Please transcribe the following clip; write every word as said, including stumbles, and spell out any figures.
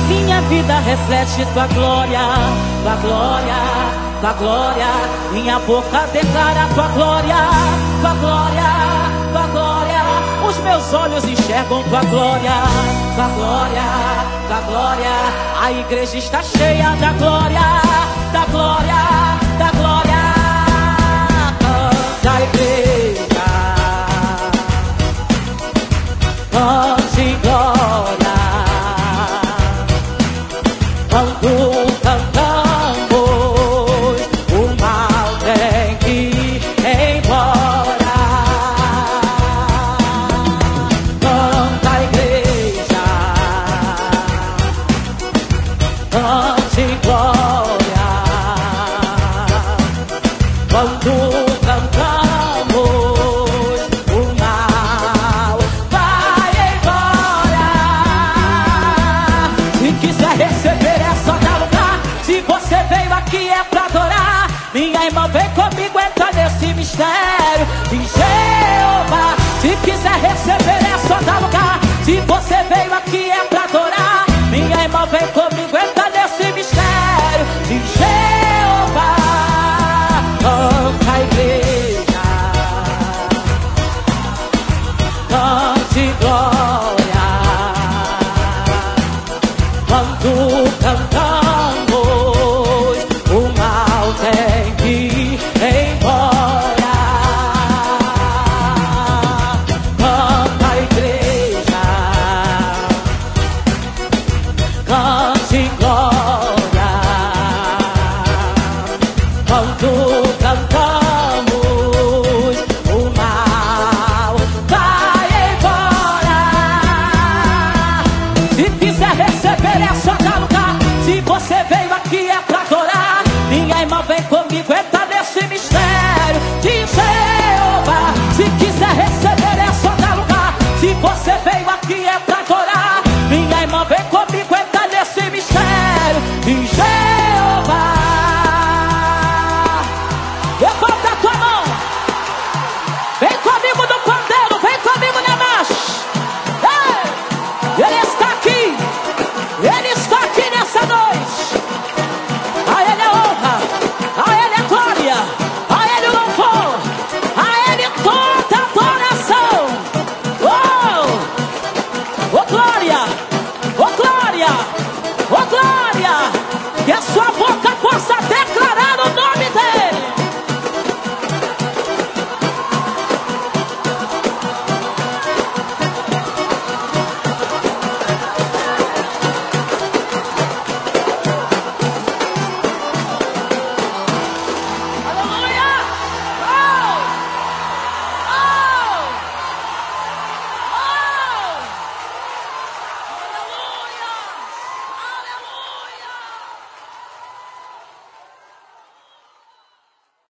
minha vida reflete tua glória, tua glória, tua glória. Minha boca declara tua glória, tua glória, tua glória. Os meus olhos enxergam tua glória, tua glória, tua glória. A igreja está cheia da glória, da glória, da glória. Canta a igreja, cante glória. Quando cantamos, o mal tem que ir embora. Canta a igreja, cante glória. Quando cantamos, o mal vai embora. Se quiser receber, se você veio aqui é pra adorar. Minha irmã, vem comigo, entra nesse mistério de Jeová. Se quiser receber é só dar lugar. Se você veio aqui é